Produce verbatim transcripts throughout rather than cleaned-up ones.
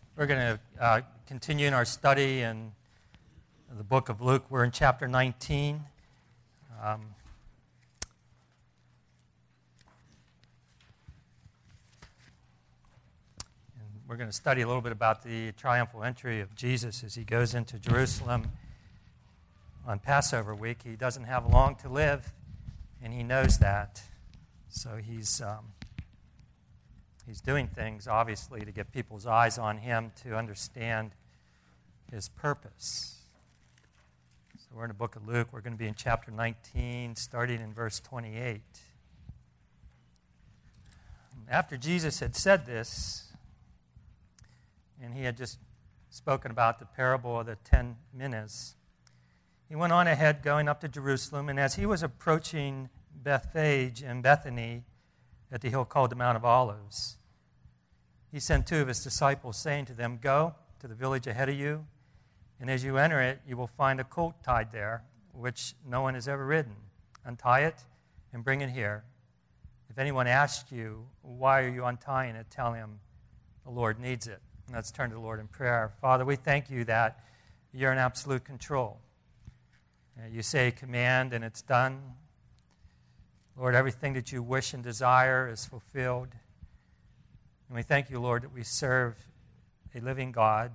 We're going to uh, continue in our study in the book of Luke. We're in chapter nineteen. Um, and we're going to study a little bit about the triumphal entry of Jesus as he goes into Jerusalem on Passover week. He doesn't have long to live, and he knows that. So he's... Um, He's doing things, obviously, to get people's eyes on him to understand his purpose. So we're in the book of Luke. We're going to be in chapter nineteen, starting in verse twenty-eight. After Jesus had said this, and he had just spoken about the parable of the ten minas, he went on ahead, going up to Jerusalem, and as he was approaching Bethphage and Bethany at the hill called the Mount of Olives, he sent two of his disciples, saying to them, "Go to the village ahead of you, and as you enter it, you will find a colt tied there, which no one has ever ridden. Untie it and bring it here. If anyone asks you, 'Why are you untying it?' tell him, 'The Lord needs it.'" And let's turn to the Lord in prayer. Father, we thank you that you're in absolute control. You say command, and it's done. Lord, everything that you wish and desire is fulfilled. And we thank you, Lord, that we serve a living God,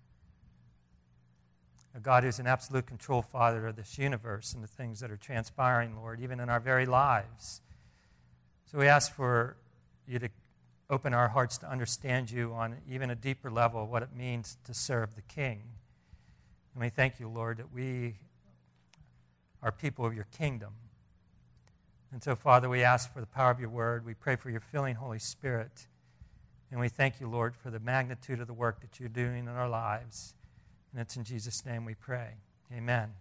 a God who's in absolute control, Father, of this universe and the things that are transpiring, Lord, even in our very lives. So we ask for you to open our hearts to understand you on even a deeper level, what it means to serve the King. And we thank you, Lord, that we are people of your kingdom. And so, Father, we ask for the power of your word. We pray for your filling Holy Spirit. And we thank you, Lord, for the magnitude of the work that you're doing in our lives. And it's in Jesus' name we pray. Amen.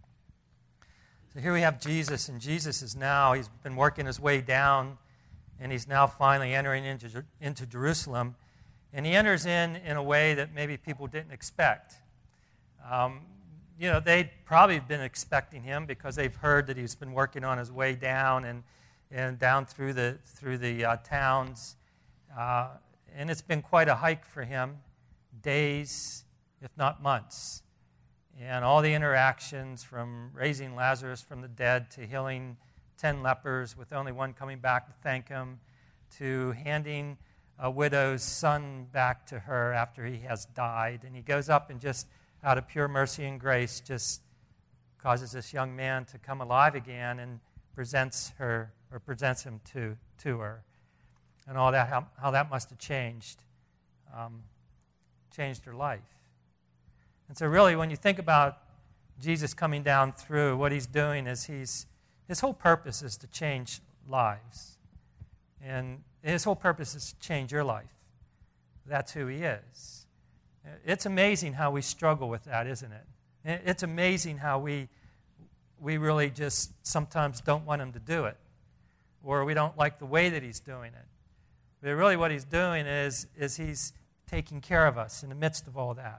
So here we have Jesus, and Jesus is now, he's been working his way down, and he's now finally entering into, into Jerusalem. And he enters in in a way that maybe people didn't expect. Um, you know, they'd probably been expecting him because they've heard that he's been working on his way down and, and down through the, through the uh, towns. Uh, And it's been quite a hike for him, days, if not months. And all the interactions from raising Lazarus from the dead to healing ten lepers with only one coming back to thank him, to handing a widow's son back to her after he has died. And he goes up and just out of pure mercy and grace just causes this young man to come alive again and presents her or presents him to, to her. And all that, how, how that must have changed, um, changed her life. And so really, when you think about Jesus coming down through, what he's doing is he's, his whole purpose is to change lives. And his whole purpose is to change your life. That's who he is. It's amazing how we struggle with that, isn't it? It's amazing how we, we really just sometimes don't want him to do it. Or we don't like the way that he's doing it. But really what he's doing is, is he's taking care of us in the midst of all that.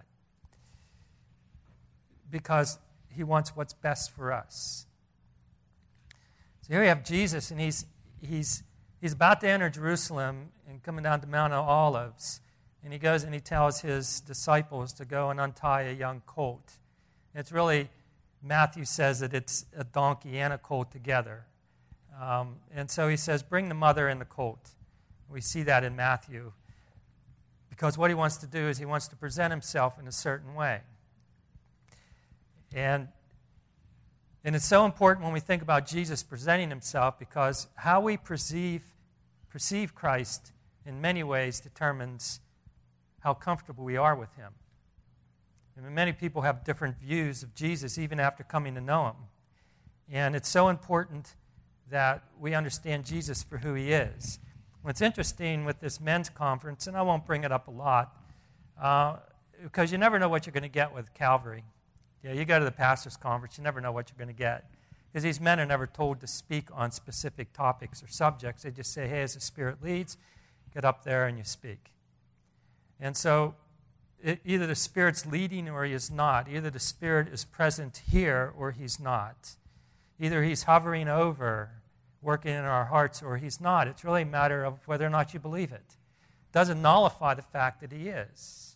Because he wants what's best for us. So here we have Jesus, and he's, he's, he's about to enter Jerusalem and coming down to Mount of Olives. And he goes and he tells his disciples to go and untie a young colt. It's really, Matthew says that it's a donkey and a colt together. Um, and so he says, bring the mother and the colt. We see that in Matthew. Because what he wants to do is he wants to present himself in a certain way. And, and it's so important when we think about Jesus presenting himself, because how we perceive, perceive Christ in many ways determines how comfortable we are with him. And many people have different views of Jesus even after coming to know him. And it's so important that we understand Jesus for who he is. What's interesting with this men's conference, and I won't bring it up a lot, uh, because you never know what you're going to get with Calvary. Yeah, you go to the pastor's conference, you never know what you're going to get. Because these men are never told to speak on specific topics or subjects. They just say, hey, as the Spirit leads, get up there and you speak. And so it, either the Spirit's leading or he is not. Either the Spirit is present here or he's not. Either he's hovering over, working in our hearts, or he's not. It's really a matter of whether or not you believe it. It doesn't nullify the fact that he is.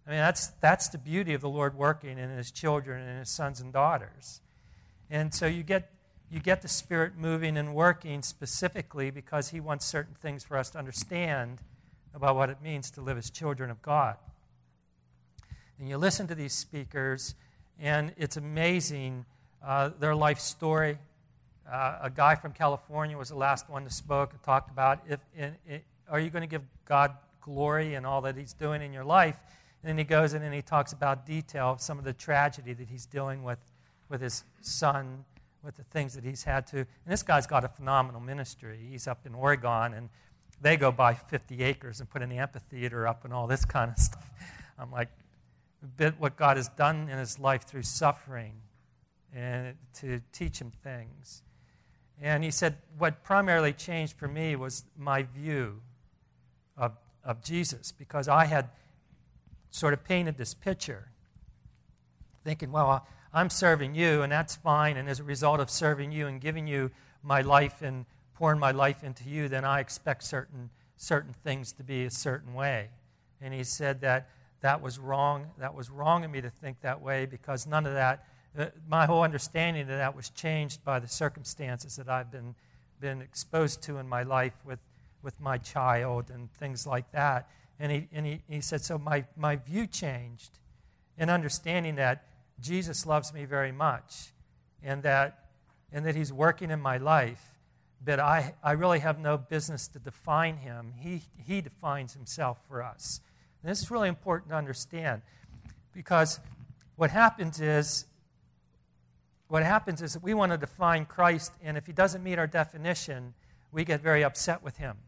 I mean, that's, that's the beauty of the Lord working in his children and his sons and daughters. And so you get, you get the Spirit moving and working specifically because he wants certain things for us to understand about what it means to live as children of God. And you listen to these speakers, and it's amazing, uh, their life story. Uh, a guy from California was the last one that spoke and talked about, if in, in, are you going to give God glory in all that he's doing in your life? And then he goes in and he talks about detail of some of the tragedy that he's dealing with with his son, with the things that he's had to. And this guy's got a phenomenal ministry. He's up in Oregon, and they go buy fifty acres and put an amphitheater up and all this kind of stuff. I'm like, a bit what God has done in his life through suffering and to teach him things. And he said, what primarily changed for me was my view of, of Jesus, because I had sort of painted this picture, thinking, well, I'm serving you, and that's fine, and as a result of serving you and giving you my life and pouring my life into you, then I expect certain certain things to be a certain way. And he said that that was wrong. That was wrong of me to think that way, because none of that, uh, my whole understanding of that was changed by the circumstances that I've been been exposed to in my life with, with my child and things like that. And he and he, he said, so my, my view changed in understanding that Jesus loves me very much, and that and that he's working in my life, but I, I really have no business to define him. He, he defines himself for us. And this is really important to understand, because what happens is, what happens is that we want to define Christ, and if he doesn't meet our definition, we get very upset with him.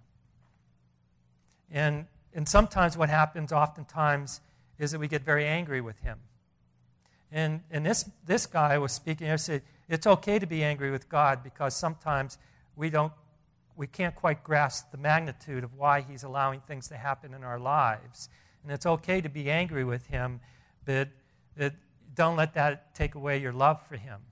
And, and sometimes what happens, oftentimes, is that we get very angry with him. And, and this, this guy was speaking, I said, it's okay to be angry with God, because sometimes we don't, we can't quite grasp the magnitude of why he's allowing things to happen in our lives. And it's okay to be angry with him, but it, don't let that take away your love for him.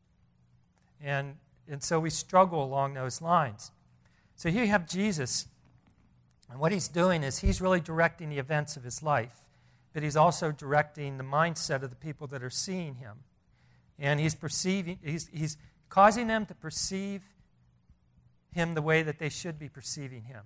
And, and so we struggle along those lines. So here you have Jesus, and what he's doing is he's really directing the events of his life, but he's also directing the mindset of the people that are seeing him. And he's perceiving, he's, he's causing them to perceive him the way that they should be perceiving him,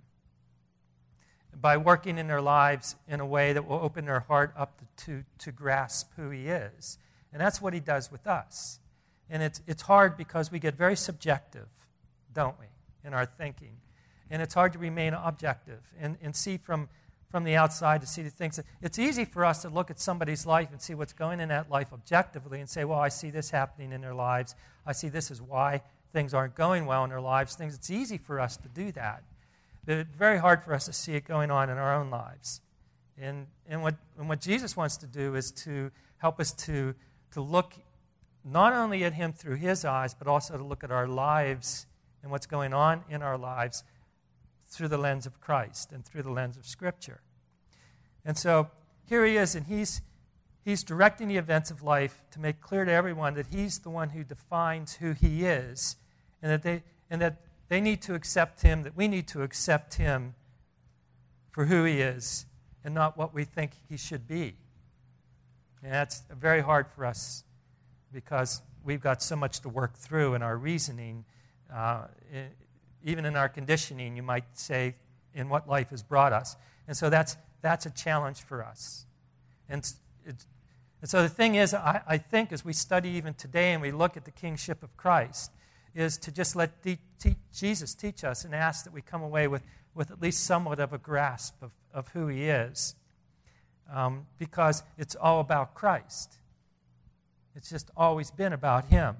by working in their lives in a way that will open their heart up to, to, to grasp who he is. And that's what he does with us. And it's, it's hard because we get very subjective, don't we, in our thinking. And it's hard to remain objective and, and see from, from the outside, to see the things. That, it's easy for us to look at somebody's life and see what's going in that life objectively and say, well, I see this happening in their lives. I see this is why things aren't going well in their lives. Things. It's easy for us to do that. But it's very hard for us to see it going on in our own lives. And, and, what, and what Jesus wants to do is to help us to, to look not only at him through his eyes, but also to look at our lives and what's going on in our lives through the lens of Christ and through the lens of Scripture. And so here he is, and he's, he's directing the events of life to make clear to everyone that he's the one who defines who he is, and that they, and that they need to accept him, that we need to accept him for who he is and not what we think he should be. And that's very hard for us because we've got so much to work through in our reasoning, uh, even in our conditioning, you might say, in what life has brought us. And so that's that's a challenge for us. And, it's, and so the thing is, I, I think as we study even today and we look at the kingship of Christ, is to just let de- te- Jesus teach us and ask that we come away with, with at least somewhat of a grasp of, of who he is. Um, because it's all about Christ. It's just always been about him.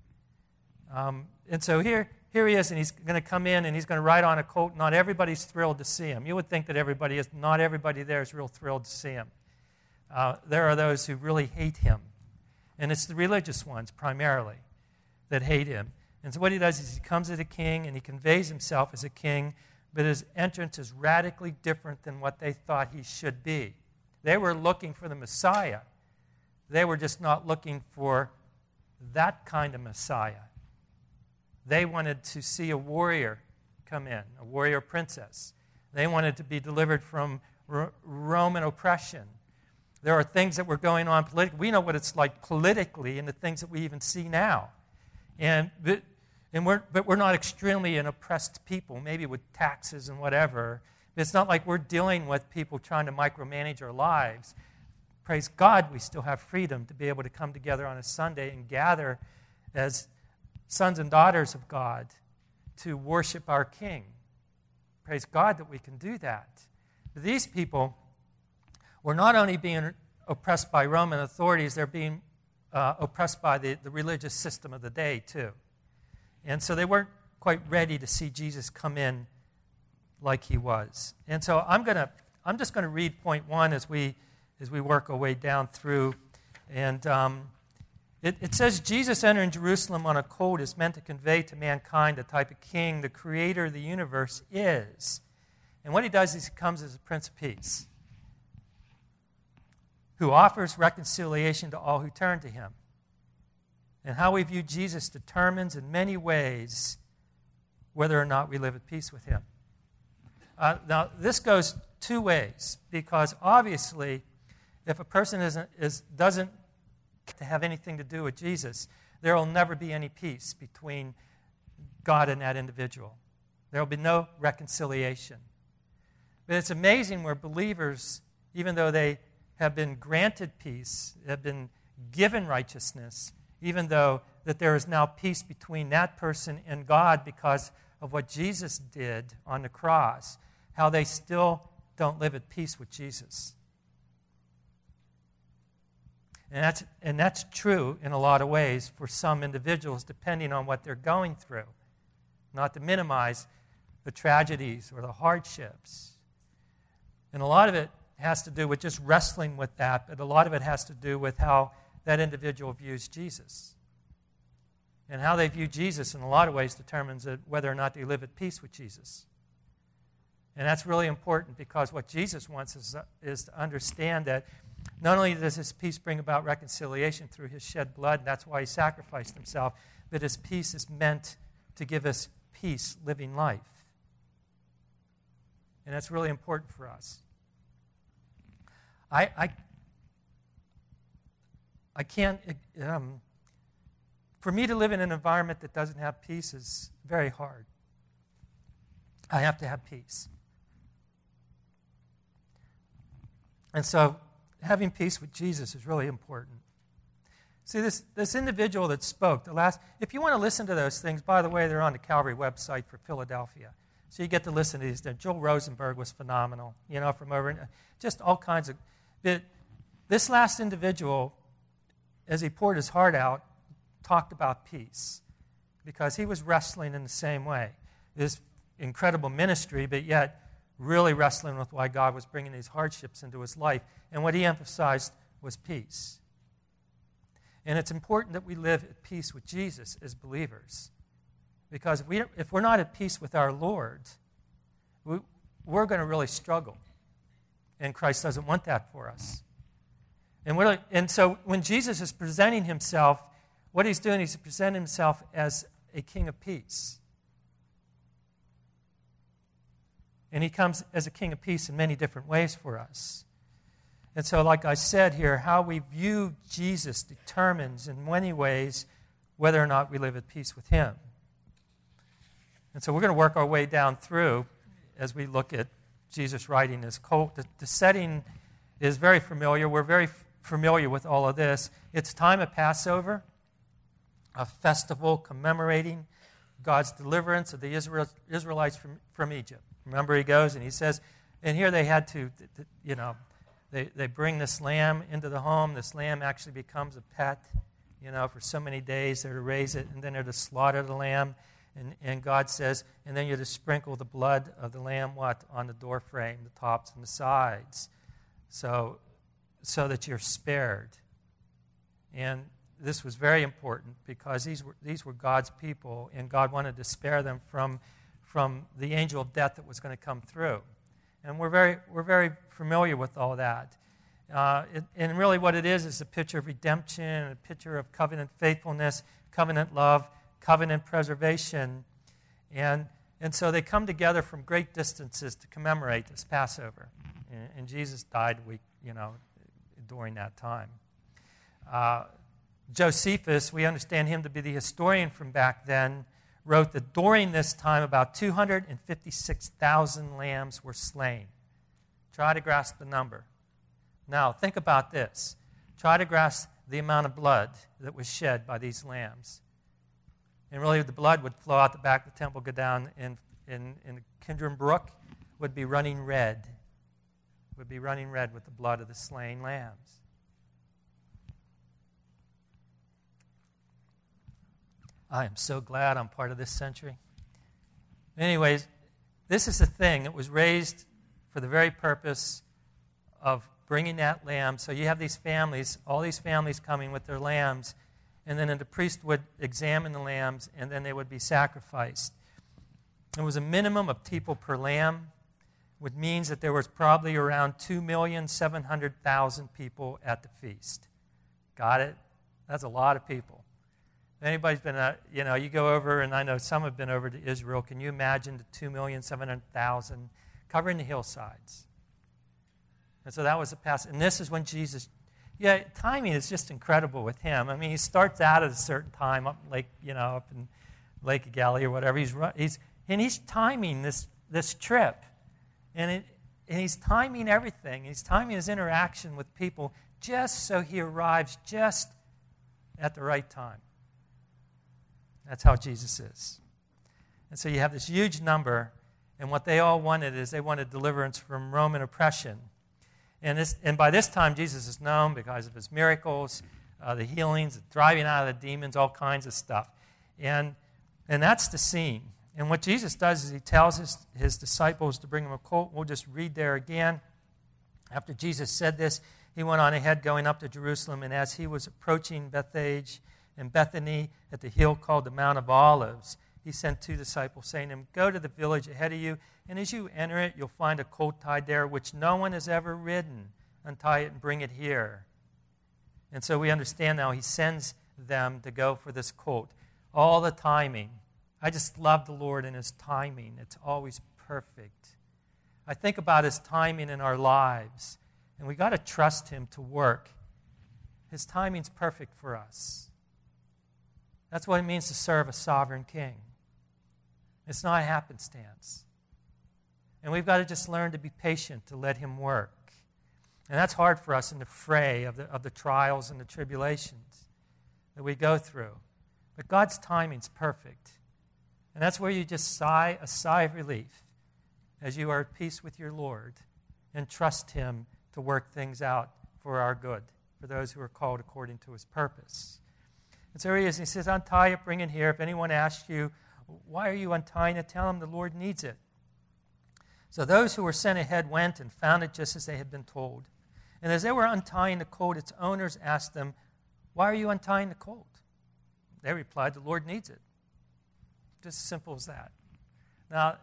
Um, and so here, here he is, and he's going to come in, and he's going to ride on a colt. Not everybody's thrilled to see him. You would think that everybody is. Not everybody there is real thrilled to see him. Uh, there are those who really hate him. And it's the religious ones, primarily, that hate him. And so what he does is he comes as a king, and he conveys himself as a king, but his entrance is radically different than what they thought he should be. They were looking for the Messiah. They were just not looking for that kind of Messiah. They wanted to see a warrior come in, a warrior princess. They wanted to be delivered from R- Roman oppression. There are things that were going on politically. We know what it's like politically and the things that we even see now. And, but, and we're, but we're not extremely an oppressed people, maybe with taxes and whatever. It's not like we're dealing with people trying to micromanage our lives. Praise God, we still have freedom to be able to come together on a Sunday and gather as sons and daughters of God to worship our King. Praise God that we can do that. But these people were not only being oppressed by Roman authorities, they're being uh, oppressed by the, the religious system of the day too. And so they weren't quite ready to see Jesus come in like he was. And so I'm gonna, I'm just going to read point one as we as we work our way down through. And um, it, it says, Jesus entering Jerusalem on a colt is meant to convey to mankind the type of king the creator of the universe is. And what he does is he comes as a Prince of Peace, who offers reconciliation to all who turn to him. And how we view Jesus determines in many ways whether or not we live at peace with him. Uh, now, this goes two ways, because obviously, if a person isn't, is, doesn't to have anything to do with Jesus, there will never be any peace between God and that individual. There will be no reconciliation. But it's amazing where believers, even though they have been granted peace, have been given righteousness, even though that there is now peace between that person and God because of what Jesus did on the cross, how they still don't live at peace with Jesus. And that's, and that's true in a lot of ways for some individuals, depending on what they're going through. Not to minimize the tragedies or the hardships. And a lot of it has to do with just wrestling with that, but a lot of it has to do with how that individual views Jesus. And how they view Jesus in a lot of ways determines whether or not they live at peace with Jesus. And that's really important, because what Jesus wants is, is to understand that not only does his peace bring about reconciliation through his shed blood, and that's why he sacrificed himself, but his peace is meant to give us peace living life. And that's really important for us. I, I, I can't, um, for me to live in an environment that doesn't have peace is very hard. I have to have peace. And so, having peace with Jesus is really important. See, this, this individual that spoke, the last, if you want to listen to those things, by the way, they're on the Calvary website for Philadelphia. So you get to listen to these. Joel Rosenberg was phenomenal, you know, from over, just all kinds of, but this last individual, as he poured his heart out, talked about peace, because he was wrestling in the same way. This incredible ministry, but yet really wrestling with why God was bringing these hardships into his life. And what he emphasized was peace. And it's important that we live at peace with Jesus as believers. Because if, we, if we're not at peace with our Lord, we, we're going to really struggle. And Christ doesn't want that for us. And, we're, and so when Jesus is presenting himself, what he's doing is he's presenting himself as a king of peace. And he comes as a king of peace in many different ways for us. And so, like I said here, how we view Jesus determines in many ways whether or not we live at peace with him. And so we're going to work our way down through as we look at Jesus riding his colt. The, the setting is very familiar. We're very f- familiar with all of this. It's time of Passover, a festival commemorating God's deliverance of the Israel, Israelites from, from Egypt. Remember, he goes and he says, and here they had to, you know, they, they bring this lamb into the home. This lamb actually becomes a pet, you know, for so many days. They're to raise it, and then they're to slaughter the lamb. And, and God says, and then you're to sprinkle the blood of the lamb, what? On the door frame, the tops and the sides, so, so that you're spared. And this was very important, because these were, these were God's people, and God wanted to spare them from from the angel of death that was going to come through. And we're very we're very familiar with all that. Uh, it, and really what it is is a picture of redemption, a picture of covenant faithfulness, covenant love, covenant preservation. And, and so they come together from great distances to commemorate this Passover. And, and Jesus died a week, you know, during that time. Uh, Josephus, we understand him to be the historian from back then, wrote that during this time about two hundred fifty-six thousand lambs were slain. Try to grasp the number. Now, think about this. Try to grasp the amount of blood that was shed by these lambs. And really, the blood would flow out the back of the temple, go down in, in, in the Kidron Brook, would be running red. Would be running red with the blood of the slain lambs. I am so glad I'm part of this century. Anyways, this is the thing. It was raised for the very purpose of bringing that lamb. So you have these families, all these families coming with their lambs, and then the priest would examine the lambs, and then they would be sacrificed. There was a minimum of people per lamb, which means that there was probably around two million seven hundred thousand people at the feast. Got it? That's a lot of people. If anybody's been, uh, you know, you go over, and I know some have been over to Israel. Can you imagine the two million seven hundred thousand covering the hillsides? And so that was the past. And this is when Jesus, yeah, timing is just incredible with him. I mean, he starts out at a certain time up Lake, you know, up in Lake of Galilee or whatever. He's he's and he's timing this this trip, and it, and he's timing everything. He's timing his interaction with people just so he arrives just at the right time. That's how Jesus is. And so you have this huge number, and what they all wanted is they wanted deliverance from Roman oppression. And, this, and by this time, Jesus is known because of his miracles, uh, the healings, the driving out of the demons, all kinds of stuff. And, and that's the scene. And what Jesus does is he tells his, his disciples to bring him a colt. We'll just read there again. After Jesus said this, he went on ahead going up to Jerusalem, and as he was approaching Bethphage and Bethany at the hill called the Mount of Olives, he sent two disciples, saying to him, "Go to the village ahead of you, and as you enter it, you'll find a colt tied there, which no one has ever ridden. Untie it and bring it here." And so we understand now he sends them to go for this colt. All the timing. I just love the Lord and his timing. It's always perfect. I think about his timing in our lives, and we got to trust him to work. His timing's perfect for us. That's what it means to serve a sovereign king. It's not happenstance. And we've got to just learn to be patient to let him work. And that's hard for us in the fray of the, of the trials and the tribulations that we go through. But God's timing's perfect. And that's where you just sigh a sigh of relief as you are at peace with your Lord and trust him to work things out for our good, for those who are called according to his purpose. And so he is. He says, "Untie it, bring it here. If anyone asks you, why are you untying it? Tell them the Lord needs it." So those who were sent ahead went and found it just as they had been told. And as they were untying the colt, its owners asked them, "Why are you untying the colt?" They replied, "The Lord needs it." Just as simple as that. Now,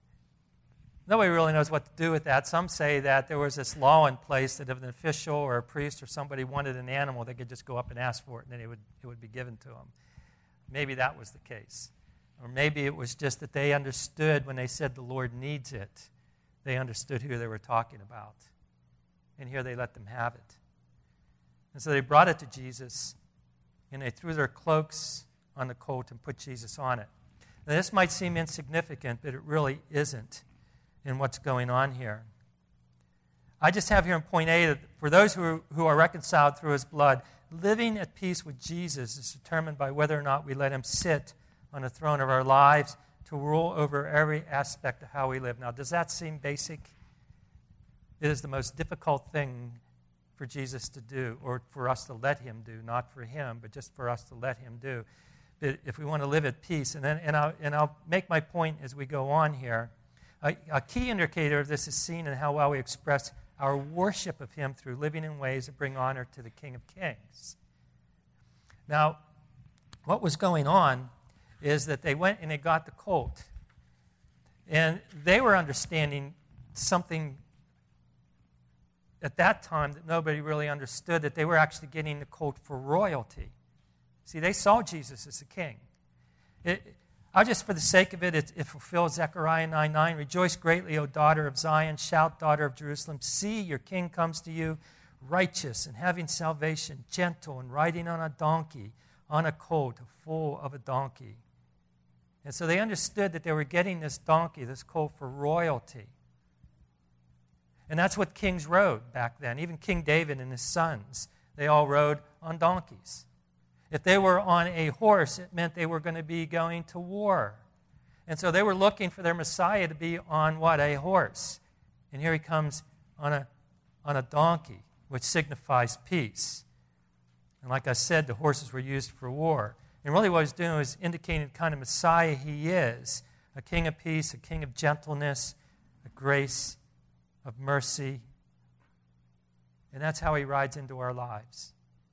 nobody really knows what to do with that. Some say that there was this law in place that if an official or a priest or somebody wanted an animal, they could just go up and ask for it, and then it would, it would be given to them. Maybe that was the case. Or maybe it was just that they understood when they said the Lord needs it, they understood who they were talking about. And here they let them have it. And so they brought it to Jesus, and they threw their cloaks on the colt and put Jesus on it. Now, this might seem insignificant, but it really isn't in what's going on here. I just have here in point A that for those who, who are reconciled through his blood, living at peace with Jesus is determined by whether or not we let him sit on the throne of our lives to rule over every aspect of how we live. Now, does that seem basic? It is the most difficult thing for Jesus to do, or for us to let him do, not for him, but just for us to let him do. But if we want to live at peace, and then and I'll, and I'll make my point as we go on here. A, a key indicator of this is seen in how well we express our worship of him through living in ways that bring honor to the King of Kings. Now, what was going on is that they went and they got the colt. And they were understanding something at that time that nobody really understood, that they were actually getting the colt for royalty. See, they saw Jesus as the king. It, I'll just, for the sake of it, it, it fulfills Zechariah nine nine. "Rejoice greatly, O daughter of Zion. Shout, daughter of Jerusalem. See, your king comes to you, righteous and having salvation, gentle and riding on a donkey, on a colt, full of a donkey. And so they understood that they were getting this donkey, this colt, for royalty. And that's what kings rode back then. Even King David and his sons, they all rode on donkeys. If they were on a horse, it meant they were going to be going to war. And so they were looking for their Messiah to be on what? A horse. And here he comes on a, on a donkey, which signifies peace. And like I said, the horses were used for war. And really what he's doing is indicating the kind of Messiah he is, a king of peace, a king of gentleness, a grace, of mercy. And that's how he rides into our lives.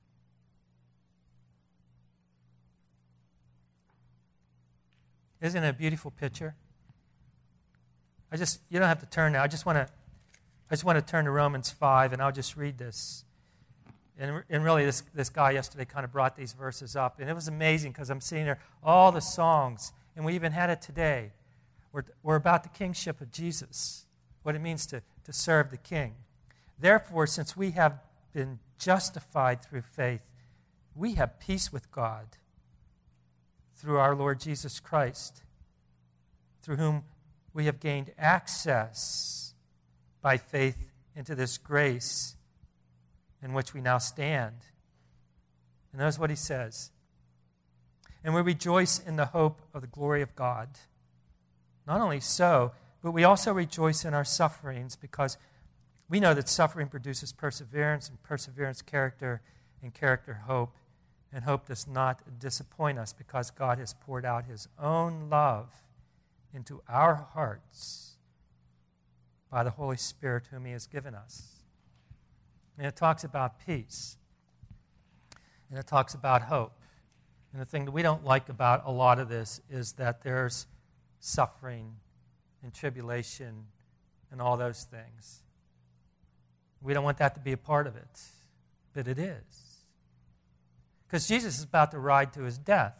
Isn't it a beautiful picture? I just, you don't have to turn now. I just want to, I just want to turn to Romans five, and I'll just read this. And, and really, this, this guy yesterday kind of brought these verses up. And it was amazing because I'm seeing there all the songs, and we even had it today. We're, we're about the kingship of Jesus, what it means to, to serve the king. Therefore, since we have been justified through faith, we have peace with God through our Lord Jesus Christ, through whom we have gained access by faith into this grace in which we now stand. And notice what he says. And we rejoice in the hope of the glory of God. Not only so, but we also rejoice in our sufferings because we know that suffering produces perseverance, and perseverance character, and character hope. And hope does not disappoint us because God has poured out his own love into our hearts by the Holy Spirit whom he has given us. And it talks about peace. And it talks about hope. And the thing that we don't like about a lot of this is that there's suffering and tribulation and all those things. We don't want that to be a part of it, but it is. Because Jesus is about to ride to his death.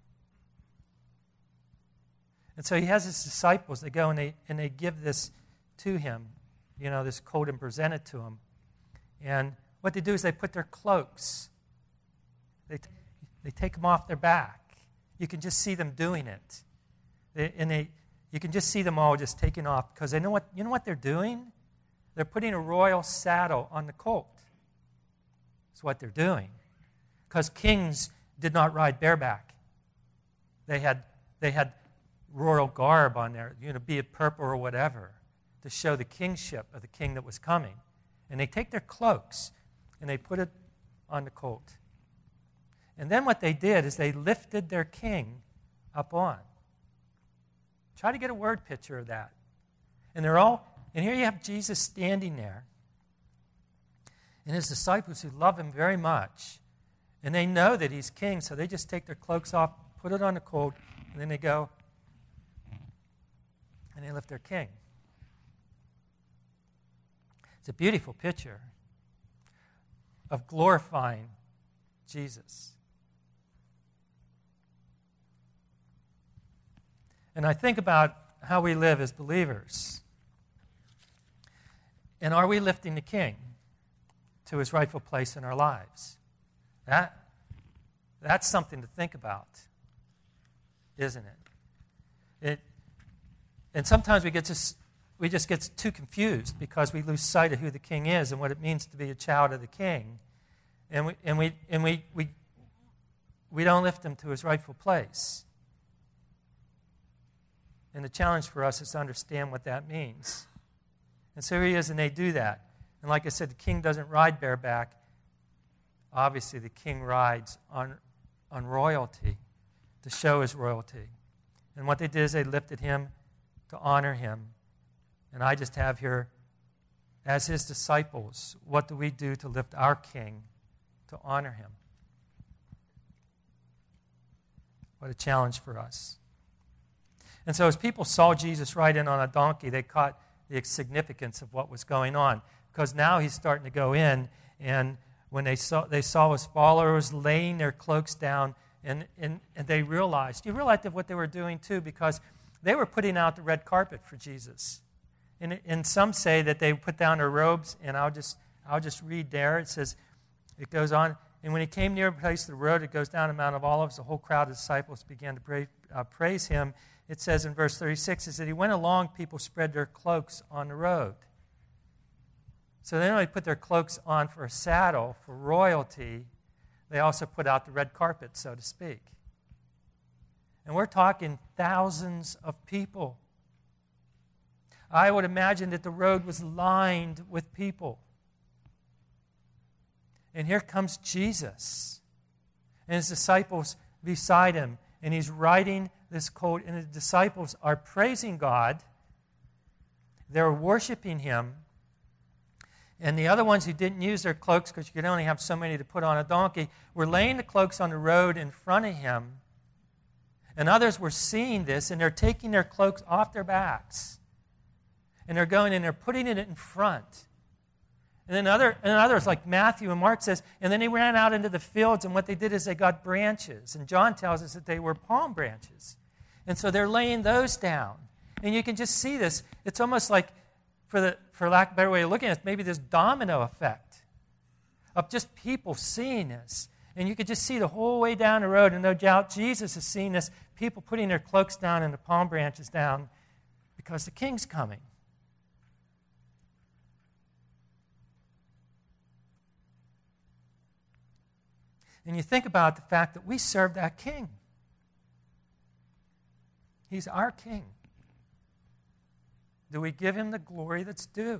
And so he has his disciples, they go and they, and they give this to him, you know, this coat, and present it to him. And what they do is they put their cloaks, they, t- they take them off their back. You can just see them doing it. They, and they, you can just see them all just taking off because they know what, you know what they're doing? They're putting a royal saddle on the colt. That's what they're doing. Because kings did not ride bareback. They had, they had royal garb on there, you know, be it purple or whatever, to show the kingship of the king that was coming. And they take their cloaks and they put it on the colt. And then what they did is they lifted their king up on. Try to get a word picture of that. And they're all, and here you have Jesus standing there, and his disciples who love him very much. And they know that he's king, so they just take their cloaks off, put it on the colt, and then they go and they lift their king. It's a beautiful picture of glorifying Jesus. And I think about how we live as believers. And are we lifting the king to his rightful place in our lives? That, that's something to think about, isn't it? It and sometimes we get just we just get too confused because we lose sight of who the king is and what it means to be a child of the king. And we and we and we we, we don't lift him to his rightful place. And the challenge for us is to understand what that means. And so here he is, and they do that. And like I said, the king doesn't ride bareback. Obviously, the king rides on, on royalty to show his royalty. And what they did is they lifted him to honor him. And I just have here, as his disciples, what do we do to lift our king to honor him? What a challenge for us. And so as people saw Jesus ride in on a donkey, they caught the significance of what was going on. Because now he's starting to go in, and when they saw they saw his followers laying their cloaks down, and, and, and they realized, you realized what they were doing too, because they were putting out the red carpet for Jesus. And, and some say that they put down their robes, and I'll just I'll just read there. It says, it goes on, and when he came near a place of the road, it goes down the Mount of Olives, the whole crowd of disciples began to pray, uh, praise him. It says in verse thirty-six, is that he went along, people spread their cloaks on the road. So they not only put their cloaks on for a saddle, for royalty, they also put out the red carpet, so to speak. And we're talking thousands of people. I would imagine that the road was lined with people. And here comes Jesus and his disciples beside him. And he's writing this quote, and the disciples are praising God. They're worshiping him. And the other ones who didn't use their cloaks, because you could only have so many to put on a donkey, were laying the cloaks on the road in front of him. And others were seeing this, and they're taking their cloaks off their backs. And they're going and they're putting it in front. And then other, and others, like Matthew and Mark says, and then they ran out into the fields, and what they did is they got branches. And John tells us that they were palm branches. And so they're laying those down. And you can just see this. It's almost like, for the for lack of a better way of looking at it, maybe this domino effect of just people seeing this. And you could just see the whole way down the road, and no doubt Jesus is seeing this, people putting their cloaks down and the palm branches down because the king's coming. And you think about the fact that we serve that king. He's our king. Do we give him the glory that's due?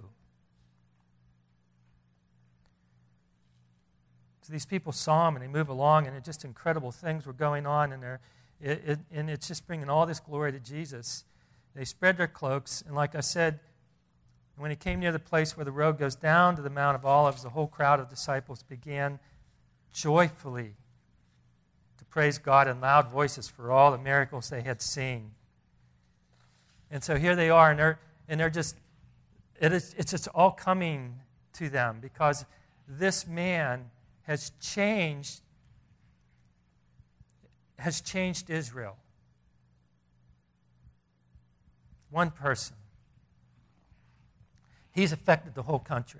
So these people saw him, and they move along, and it just incredible things were going on, and, they're, it, it, and it's just bringing all this glory to Jesus. They spread their cloaks, and like I said, when he came near the place where the road goes down to the Mount of Olives, the whole crowd of disciples began joyfully to praise God in loud voices for all the miracles they had seen. And so here they are, and they're, and they're just, it is, it's just all coming to them because this man has changed, has changed Israel. One person. He's affected the whole country.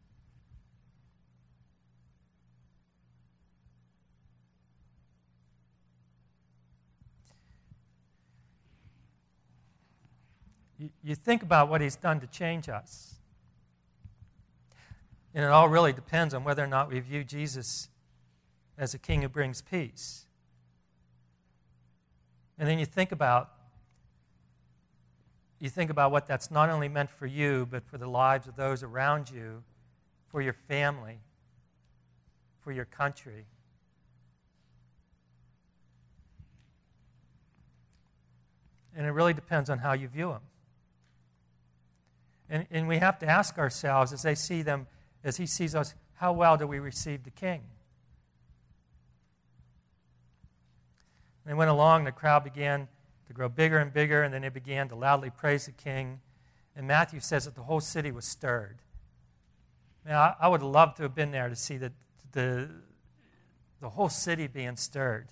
You think about what he's done to change us. And it all really depends on whether or not we view Jesus as a king who brings peace. And then you think about you think about what that's not only meant for you, but for the lives of those around you, for your family, for your country. And it really depends on how you view him. And, and we have to ask ourselves, as they see them, as he sees us, how well do we receive the king? They went along, the crowd began to grow bigger and bigger, and then they began to loudly praise the king. And Matthew says that the whole city was stirred. Man, I, I would love to have been there to see the, the, the whole city being stirred.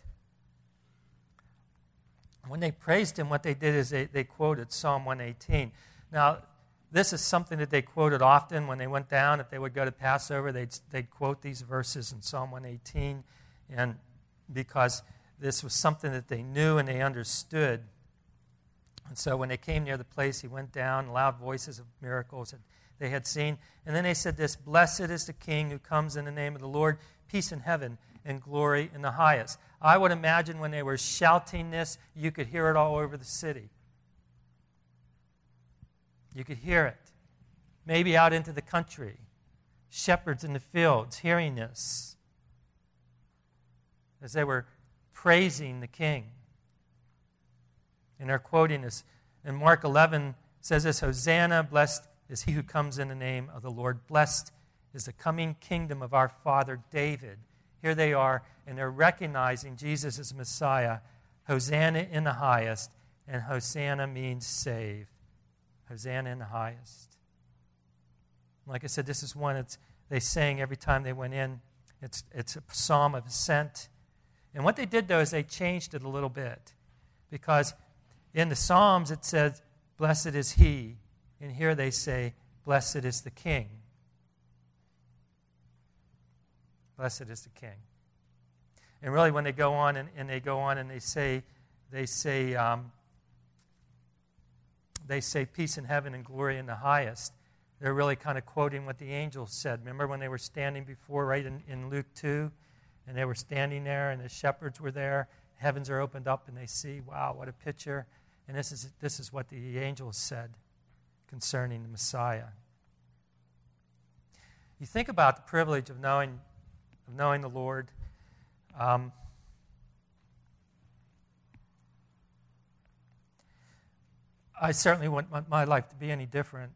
When they praised him, what they did is they, they quoted Psalm one eighteen. Now, this is something that they quoted often when they went down. If they would go to Passover, they'd, they'd quote these verses in Psalm one eighteen, and because this was something that they knew and they understood. And so when they came near the place, he went down, loud voices of miracles that they had seen. And then they said this, "Blessed is the King who comes in the name of the Lord, peace in heaven and glory in the highest." I would imagine when they were shouting this, you could hear it all over the city. You could hear it. Maybe out into the country. Shepherds in the fields hearing this as they were praising the king. And they're quoting this. And Mark eleven says this, "Hosanna, blessed is he who comes in the name of the Lord. Blessed is the coming kingdom of our father David." Here they are, and they're recognizing Jesus as Messiah. Hosanna in the highest, and Hosanna means save. Hosanna in the highest. Like I said, this is one it's, they sang every time they went in. It's, it's a psalm of ascent. And what they did, though, is they changed it a little bit. Because in the Psalms it says, "Blessed is he." And here they say, "Blessed is the King." Blessed is the King. And really, when they go on and, and they go on and they say, they say, um, they say peace in heaven and glory in the highest, they're really kind of quoting what the angels said. Remember when they were standing before, right in, in Luke two, and they were standing there, and the shepherds were there. Heavens are opened up, and they see, wow, what a picture. And this is this is what the angels said concerning the Messiah. You think about the privilege of knowing of knowing the Lord. Um, I certainly wouldn't want my life to be any different.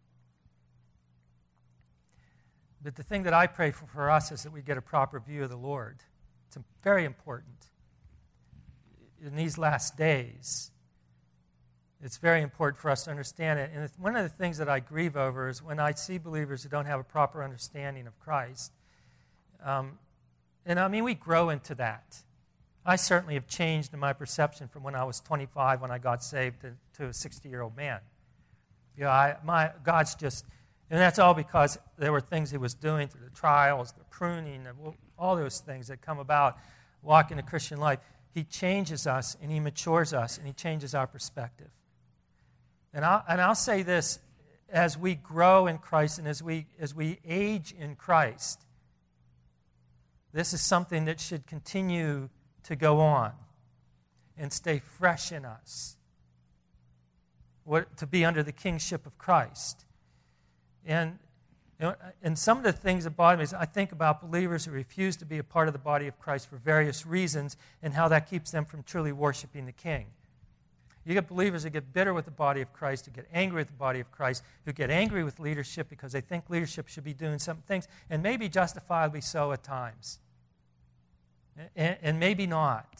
But the thing that I pray for for us is that we get a proper view of the Lord. It's very important. In these last days, it's very important for us to understand it. And one of the things that I grieve over is when I see believers who don't have a proper understanding of Christ. Um, and I mean, we grow into that. I certainly have changed in my perception from when I was twenty-five, when I got saved, to, to a sixty-year-old man. You know, I, my God's just, and that's all because there were things He was doing through the trials, the pruning, all those things that come about walking the Christian life. He changes us, and He matures us, and He changes our perspective. And I'll, and I'll say this, as we grow in Christ and as we as we age in Christ, this is something that should continue to go on and stay fresh in us, what, to be under the kingship of Christ. And, you know, and some of the things that bother me is I think about believers who refuse to be a part of the body of Christ for various reasons and how that keeps them from truly worshiping the King. You get believers who get bitter with the body of Christ, who get angry with the body of Christ, who get angry with leadership because they think leadership should be doing some things, and maybe justifiably so at times. And, and maybe not.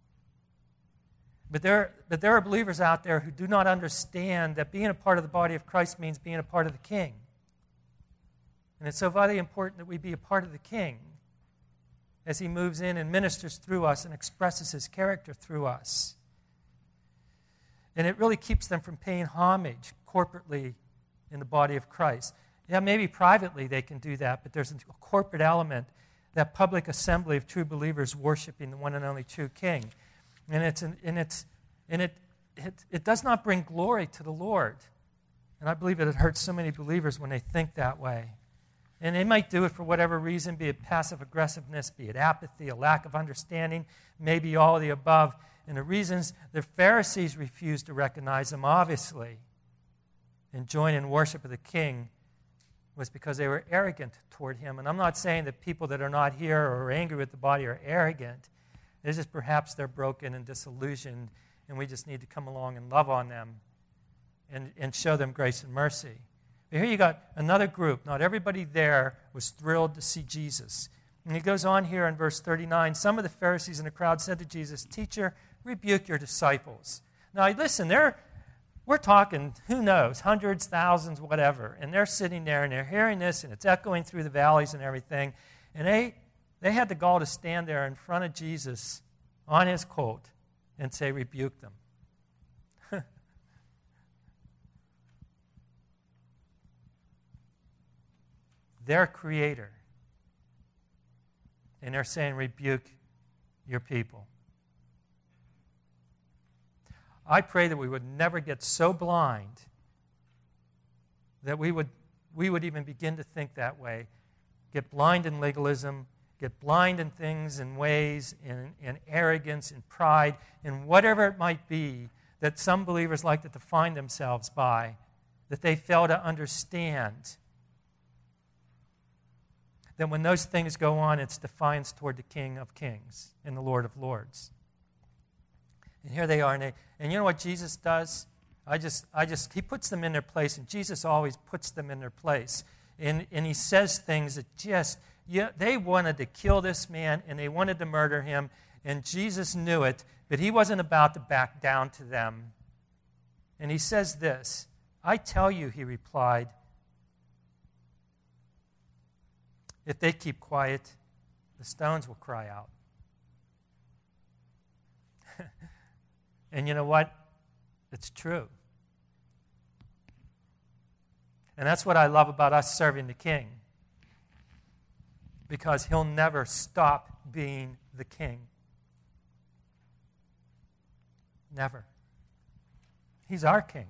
But there, but there are believers out there who do not understand that being a part of the body of Christ means being a part of the King. And it's so vitally important that we be a part of the King as He moves in and ministers through us and expresses His character through us. And it really keeps them from paying homage corporately in the body of Christ. Yeah, maybe privately they can do that, but there's a corporate element, that public assembly of true believers worshiping the one and only true King. And it's and it's and it, it it does not bring glory to the Lord. And I believe that it hurts so many believers when they think that way. And they might do it for whatever reason, be it passive aggressiveness, be it apathy, a lack of understanding, maybe all of the above. And the reasons the Pharisees refused to recognize Him, obviously, and join in worship of the King was because they were arrogant toward Him. And I'm not saying that people that are not here or are angry with the body are arrogant. It's just perhaps they're broken and disillusioned, and we just need to come along and love on them and, and show them grace and mercy. But here you got another group. Not everybody there was thrilled to see Jesus. And he goes on here in verse thirty-nine. Some of the Pharisees in the crowd said to Jesus, "Teacher, rebuke your disciples." Now listen, they're We're talking, who knows, hundreds, thousands, whatever. And they're sitting there and they're hearing this and it's echoing through the valleys and everything. And they they had the gall to stand there in front of Jesus on His colt and say, "Rebuke them." Their Creator. And they're saying, "Rebuke your people." I pray that we would never get so blind that we would we would even begin to think that way. Get blind in legalism, get blind in things and ways, in, in arrogance, in pride, in whatever it might be that some believers like to define themselves by, that they fail to understand that when those things go on, it's defiance toward the King of Kings and the Lord of Lords. And here they are, and, they, and you know what Jesus does? I just, I just, He puts them in their place, and Jesus always puts them in their place. And, and He says things that just, yeah, they wanted to kill this man, and they wanted to murder him, and Jesus knew it, but He wasn't about to back down to them. And He says this, "I tell you," He replied, "if they keep quiet, the stones will cry out." And you know what? It's true. And that's what I love about us serving the King. because he'll never stop being the king. Never. He's our king.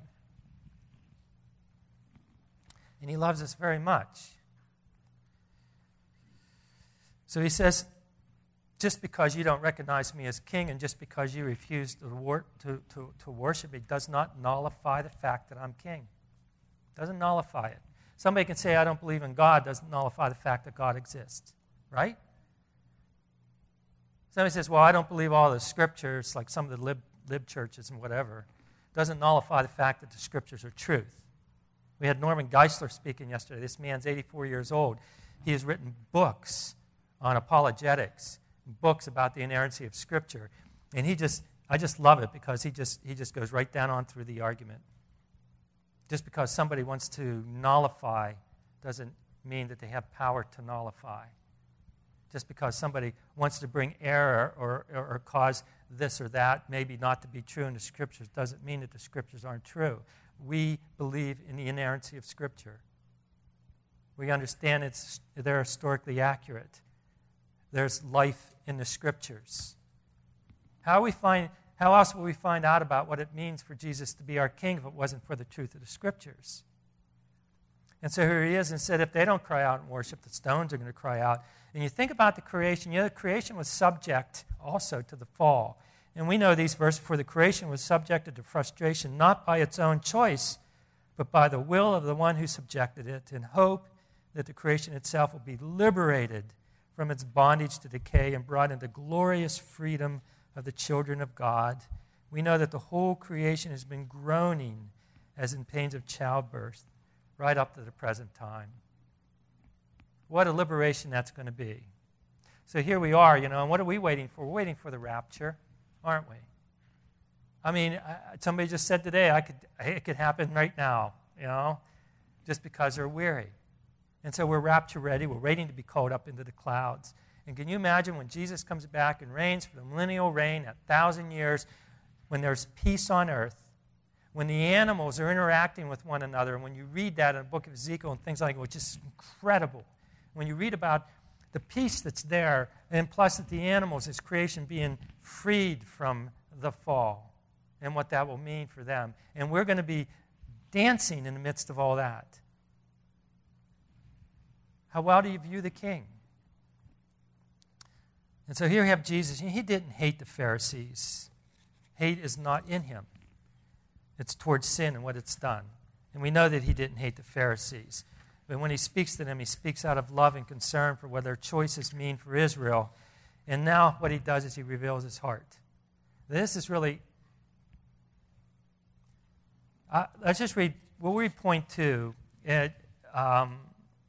And he loves us very much. So he says, just because you don't recognize me as king and just because you refuse to, wor- to, to, to worship me does not nullify the fact that I'm king. Doesn't nullify it. Somebody can say, I don't believe in God, doesn't nullify the fact that God exists. Right? Somebody says, well, I don't believe all the scriptures, like some of the lib, lib churches and whatever. Doesn't nullify the fact that the scriptures are truth. We had Norman Geisler speaking yesterday. This man's eighty-four years old. He has written books on apologetics, books about the inerrancy of Scripture. And he just, I just love it because he just, he just goes right down on through the argument. Just because somebody wants to nullify doesn't mean that they have power to nullify. Just because somebody wants to bring error or, or, or cause this or that maybe not to be true in the Scriptures doesn't mean that the Scriptures aren't true. We believe in the inerrancy of Scripture. We understand it's, they're historically accurate. There's life in the Scriptures. How we find, how else will we find out about what it means for Jesus to be our king if it wasn't for the truth of the Scriptures? And so here he is and said, if they don't cry out and worship, the stones are going to cry out. And you think about the creation, you know, the creation was subject also to the fall. And we know these verses, for the creation was subjected to frustration, not by its own choice, but by the will of the one who subjected it, in hope that the creation itself will be liberated from its bondage to decay and brought into glorious freedom of the children of God. We know that the whole creation has been groaning as in pains of childbirth right up to the present time. What a liberation that's going to be. So here we are, you know, and what are we waiting for? We're waiting for the rapture, aren't we? I mean, I, somebody just said today, I could, it could happen right now, you know, just because they're weary. And so we're rapture ready. We're waiting to be called up into the clouds. And can you imagine when Jesus comes back and reigns for the millennial reign, a thousand years, when there's peace on earth, when the animals are interacting with one another, and when you read that in the book of Ezekiel and things like that, which is incredible. When you read about the peace that's there, and plus that the animals, his creation, being freed from the fall, and what that will mean for them. And we're going to be dancing in the midst of all that. How well do you view the king? And so here we have Jesus. He didn't hate the Pharisees. Hate is not in him. It's towards sin and what it's done. And we know that he didn't hate the Pharisees. But when he speaks to them, he speaks out of love and concern for what their choices mean for Israel. And now what he does is he reveals his heart. This is really... Uh, let's just read, we'll read point two. It, um,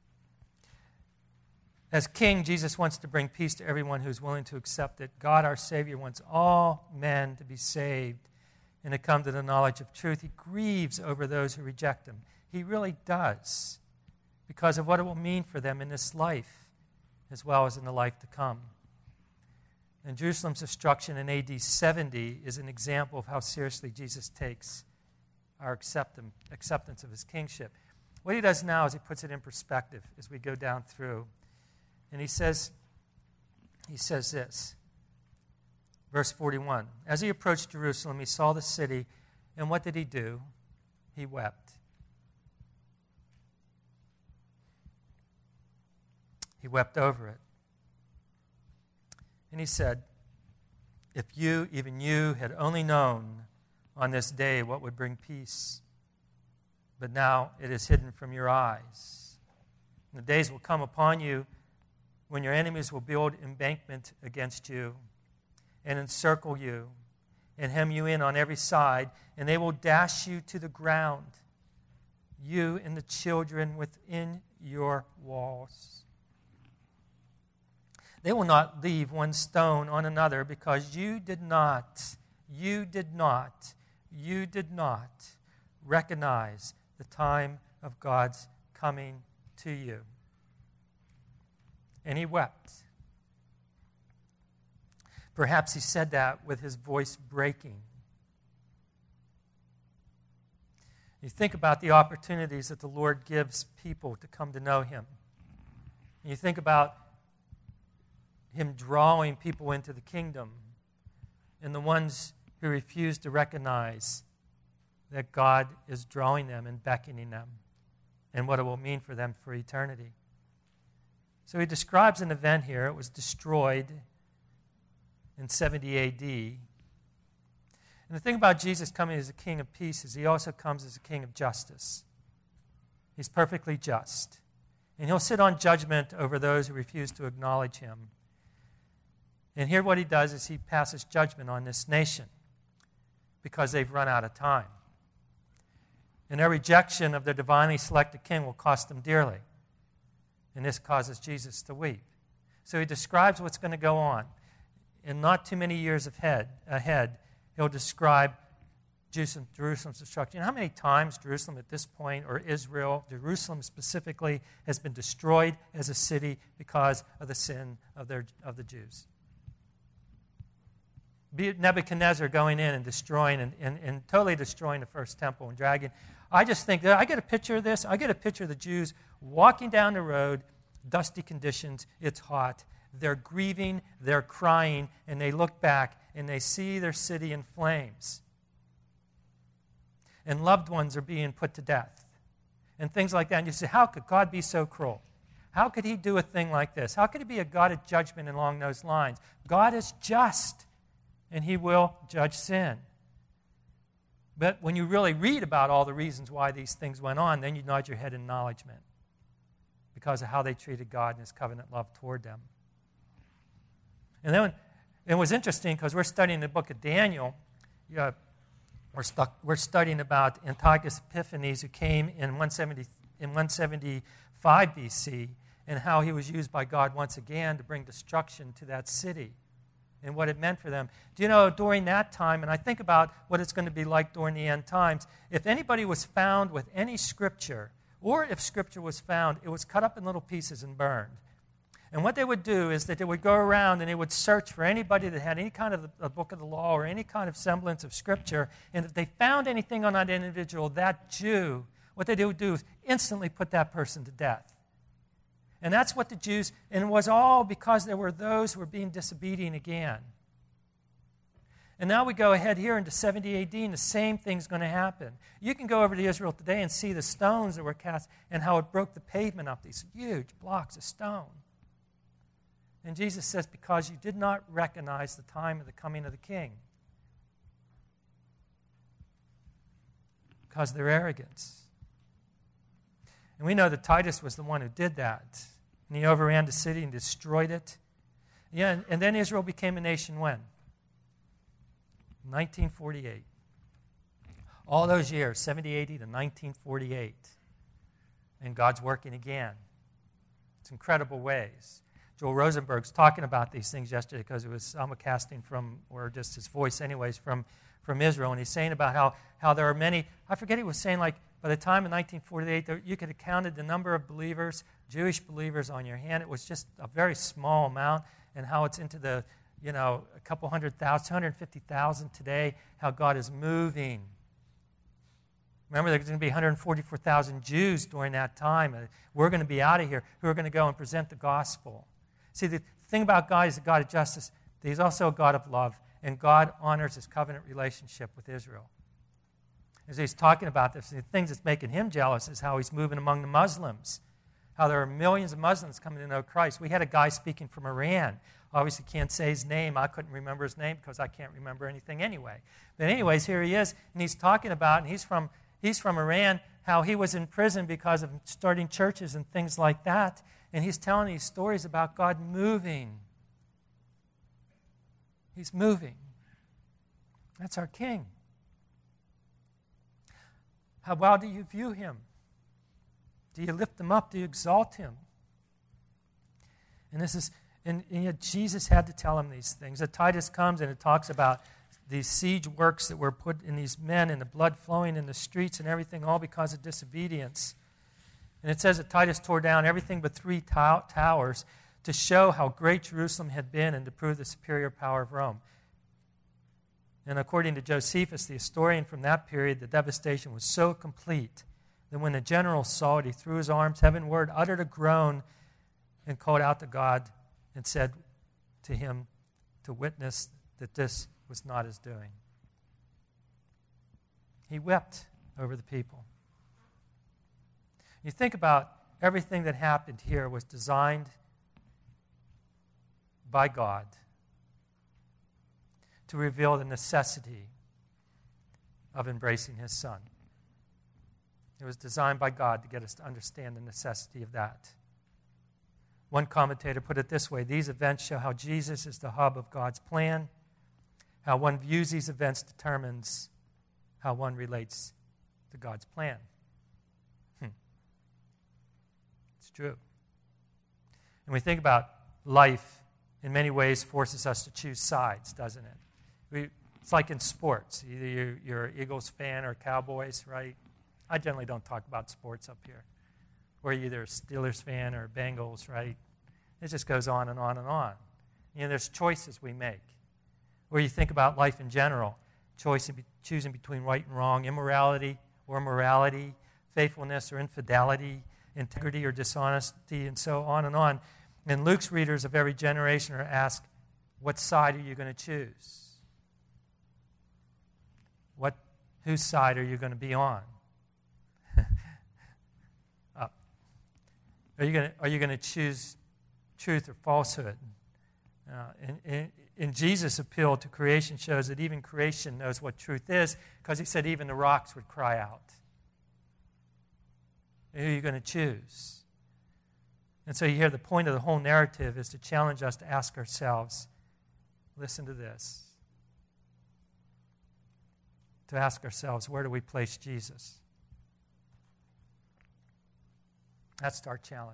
as king, Jesus wants to bring peace to everyone who's willing to accept it. God, our Savior, wants all men to be saved and to come to the knowledge of truth. He grieves over those who reject him. He really does, because of what it will mean for them in this life as well as in the life to come. And Jerusalem's destruction in A D seventy is an example of how seriously Jesus takes our acceptance of his kingship. What he does now is he puts it in perspective as we go down through. And he says, he says this, verse forty-one. As he approached Jerusalem, he saw the city, and what did he do? He wept. He wept over it. And he said, if you, even you, had only known on this day what would bring peace, but now it is hidden from your eyes. And the days will come upon you when your enemies will build embankment against you and encircle you and hem you in on every side, and they will dash you to the ground, you and the children within your walls. They will not leave one stone on another, because you did not, you did not, you did not recognize the time of God's coming to you. And he wept. Perhaps he said that with his voice breaking. You think about the opportunities that the Lord gives people to come to know him. You think about him drawing people into the kingdom, and the ones who refuse to recognize that God is drawing them and beckoning them, and what it will mean for them for eternity. So he describes an event here. It was destroyed in seventy A D. And the thing about Jesus coming as a king of peace is he also comes as a king of justice. He's perfectly just. And he'll sit on judgment over those who refuse to acknowledge him. And here what he does is he passes judgment on this nation because they've run out of time. And their rejection of the divinely selected king will cost them dearly. And this causes Jesus to weep. So he describes what's going to go on. In not too many years ahead, ahead he'll describe Jerusalem's destruction. You know how many times Jerusalem at this point, or Israel, Jerusalem specifically, has been destroyed as a city because of the sin of, their, of the Jews? Be it Nebuchadnezzar going in and destroying and, and, and totally destroying the first temple and dragging. I just think that I get a picture of this. I get a picture of the Jews walking down the road, dusty conditions, it's hot. They're grieving, they're crying, and they look back and they see their city in flames. And loved ones are being put to death. And things like that. And you say, how could God be so cruel? How could he do a thing like this? How could he be a God of judgment along those lines? God is just, and he will judge sin. But when you really read about all the reasons why these things went on, then you nod your head in acknowledgement because of how they treated God and his covenant love toward them. And then it was interesting because we're studying the book of Daniel. Yeah, we're, stuck, we're studying about Antiochus Epiphanes, who came in one seventy, in one seventy-five B C, and how he was used by God once again to bring destruction to that city and what it meant for them. Do you know, during that time, and I think about what it's going to be like during the end times, if anybody was found with any scripture, or if scripture was found, it was cut up in little pieces and burned. And what they would do is that they would go around and they would search for anybody that had any kind of a book of the law or any kind of semblance of scripture. And if they found anything on that individual, that Jew, what they would do is instantly put that person to death. And that's what the Jews, and it was all because there were those who were being disobedient again. And now we go ahead here into seventy A D, and the same thing's going to happen. You can go over to Israel today and see the stones that were cast and how it broke the pavement up, these huge blocks of stone. And Jesus says, because you did not recognize the time of the coming of the king. Because of their arrogance. And we know that Titus was the one who did that. And he overran the city and destroyed it. Yeah, and, and then Israel became a nation when? nineteen forty-eight. All those years, seventy A D to nineteen forty-eight. And God's working again. It's incredible ways. Joel Rosenberg's talking about these things yesterday because it was simulcasting from, or just his voice anyways, from, from Israel. And he's saying about how, how there are many, I forget he was saying like, by the time in nineteen forty-eight, there, you could have counted the number of believers, Jewish believers on your hand. It was just a very small amount, and how it's into the, you know, a couple hundred thousand, two hundred fifty thousand today, how God is moving. Remember, there's going to be one hundred forty-four thousand Jews during that time. We're going to be out of here who are going to go and present the gospel. See, the thing about God is a God of justice. He's also a God of love, and God honors his covenant relationship with Israel. As he's talking about this, the things that's making him jealous is how he's moving among the Muslims, how there are millions of Muslims coming to know Christ. We had a guy speaking from Iran. Obviously can't say his name. I couldn't remember his name because I can't remember anything anyway. But anyways, here he is, and he's talking about, and he's from, he's from Iran, how he was in prison because of starting churches and things like that. And he's telling these stories about God moving. He's moving. That's our King. How well do you view him? Do you lift him up? Do you exalt him? And this is, and, and yet Jesus had to tell him these things. That Titus comes and it talks about these siege works that were put in these men and the blood flowing in the streets and everything, all because of disobedience. And it says that Titus tore down everything but three to- towers to show how great Jerusalem had been and to prove the superior power of Rome. And according to Josephus, the historian from that period, the devastation was so complete that when the general saw it, he threw his arms heavenward, uttered a groan, and called out to God and said, to him to witness that this was not his doing. He wept over the people. You think about everything that happened here was designed by God to reveal the necessity of embracing his Son. It was designed by God to get us to understand the necessity of that. One commentator put it this way: these events show how Jesus is the hub of God's plan. How one views these events determines how one relates to God's plan. Hmm. It's true. And we think about life, in many ways, forces us to choose sides, doesn't it? We, it's like in sports. Either you're, you're an Eagles fan or Cowboys, right? I generally don't talk about sports up here. Or you're either a Steelers fan or Bengals, right? It just goes on and on and on. You know, there's choices we make. Or you think about life in general, choice in be, choosing between right and wrong, immorality or morality, faithfulness or infidelity, integrity or dishonesty, and so on and on. And Luke's readers of every generation are asked, what side are you going to choose? What, whose side are you going to be on? uh, are you going to, are you going to choose truth or falsehood? Uh, and, and, and Jesus' appeal to creation shows that even creation knows what truth is, because he said even the rocks would cry out. Who are you going to choose? And so you hear the point of the whole narrative is to challenge us to ask ourselves, listen to this, to ask ourselves, where do we place Jesus? That's our challenge.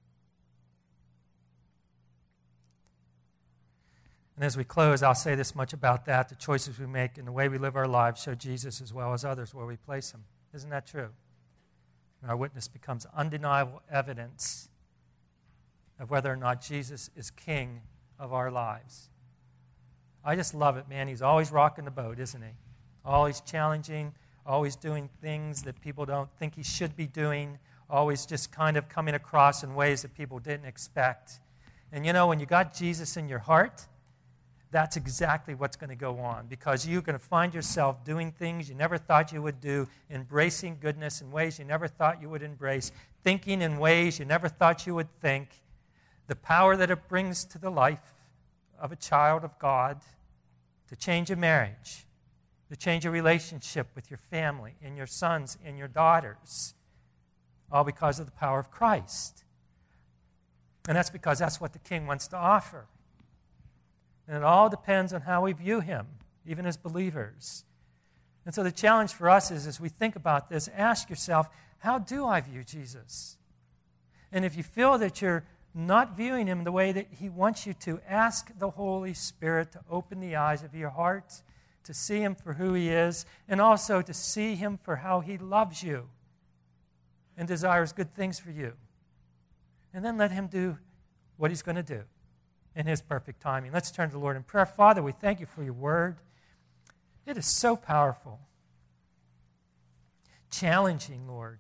And as we close, I'll say this much about that. The choices we make and the way we live our lives show Jesus as well as others where we place him. Isn't that true? And our witness becomes undeniable evidence of whether or not Jesus is king of our lives. I just love it, man. He's always rocking the boat, isn't he? Always challenging, always doing things that people don't think he should be doing, always just kind of coming across in ways that people didn't expect. And you know, when you got Jesus in your heart, that's exactly what's going to go on, because you're going to find yourself doing things you never thought you would do, embracing goodness in ways you never thought you would embrace, thinking in ways you never thought you would think. The power that it brings to the life of a child of God to change a marriage, to change a relationship with your family and your sons and your daughters, all because of the power of Christ. And that's because that's what the King wants to offer. And it all depends on how we view him, even as believers. And so the challenge for us is, as we think about this, ask yourself, how do I view Jesus? And if you feel that you're not viewing him the way that he wants you to, ask the Holy Spirit to open the eyes of your heart, to see him for who he is, and also to see him for how he loves you and desires good things for you. And then let him do what he's going to do in his perfect timing. Let's turn to the Lord in prayer. Father, we thank you for your word. It is so powerful, challenging, Lord,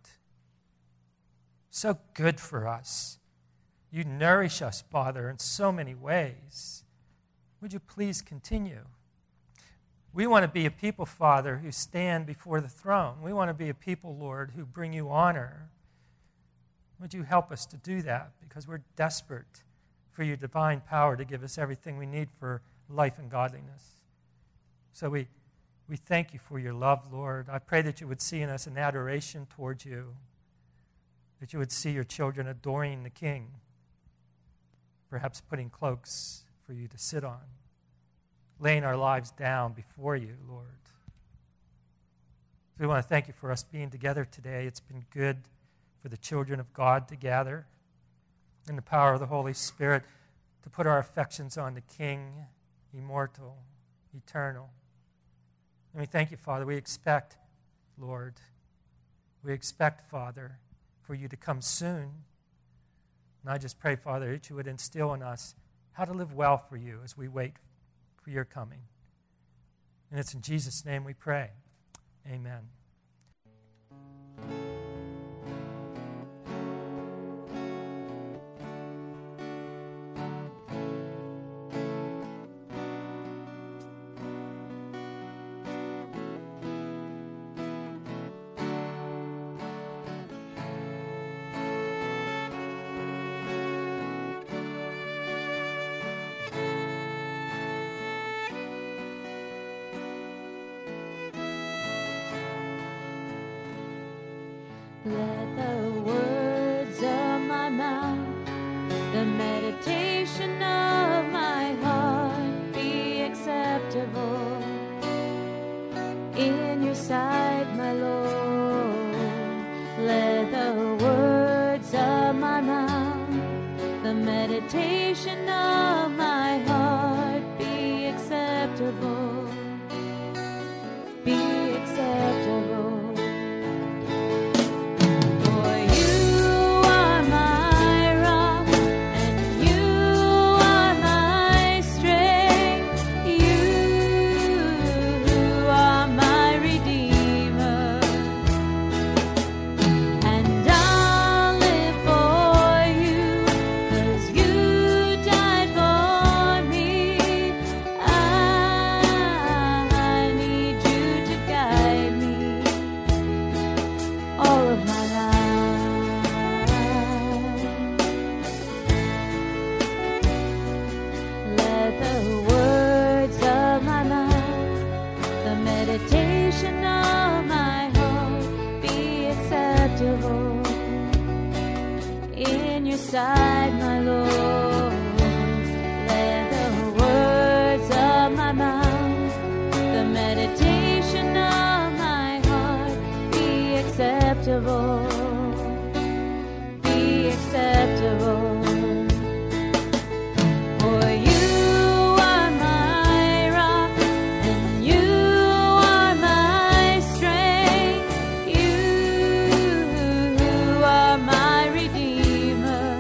so good for us. You nourish us, Father, in so many ways. Would you please continue? We want to be a people, Father, who stand before the throne. We want to be a people, Lord, who bring you honor. Would you help us to do that? Because we're desperate for your divine power to give us everything we need for life and godliness. So we, we thank you for your love, Lord. I pray that you would see in us an adoration towards you, that you would see your children adoring the King, perhaps putting cloaks for you to sit on, laying our lives down before you, Lord. So we want to thank you for us being together today. It's been good for the children of God to gather in the power of the Holy Spirit to put our affections on the King, immortal, eternal. And we thank you, Father. We expect, Lord, we expect, Father, for you to come soon. And I just pray, Father, that you would instill in us how to live well for you as we wait for your coming. And it's in Jesus' name we pray. Amen. Let the words of my mouth, the meditation of my heart be acceptable in your sight, my Lord. Let the words of my mouth, the meditation of my heart be acceptable, be acceptable. Side, my Lord, let the words of my mouth, the meditation of my heart be acceptable, be acceptable. For you are my rock, and you are my strength, you are my Redeemer.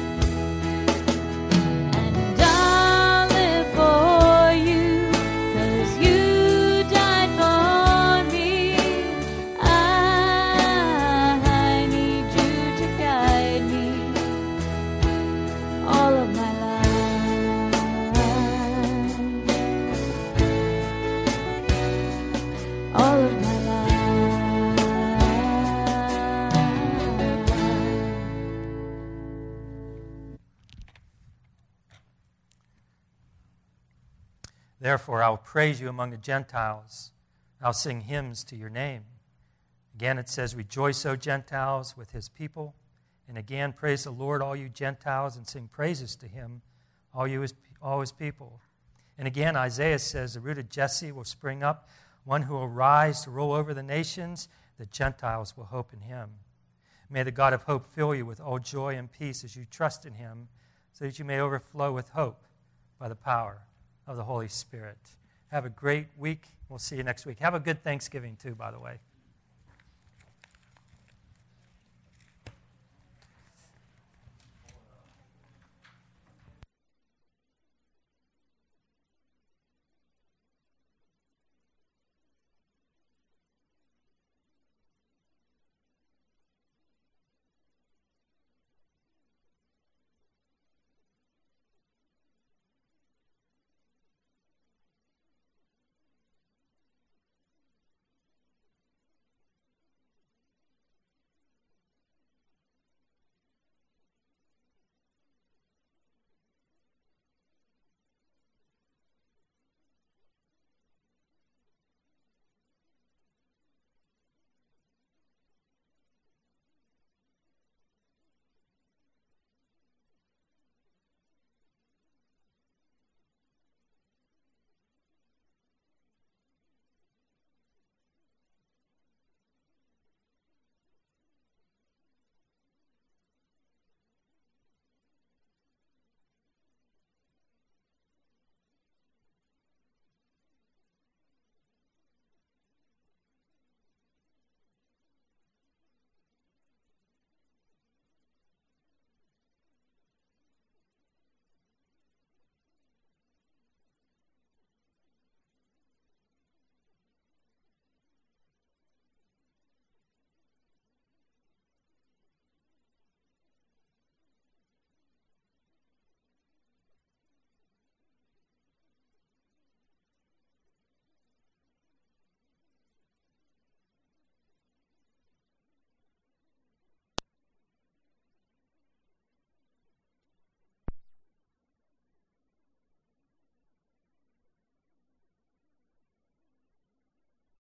Therefore, I will praise you among the Gentiles. I'll sing hymns to your name. Again, it says, rejoice, O Gentiles, with his people. And again, praise the Lord, all you Gentiles, and sing praises to him, all you his, all his people. And again, Isaiah says, the root of Jesse will spring up, one who will rise to rule over the nations. The Gentiles will hope in him. May the God of hope fill you with all joy and peace as you trust in him, so that you may overflow with hope by the power of the Holy Spirit. Have a great week. We'll see you next week. Have a good Thanksgiving, too, by the way.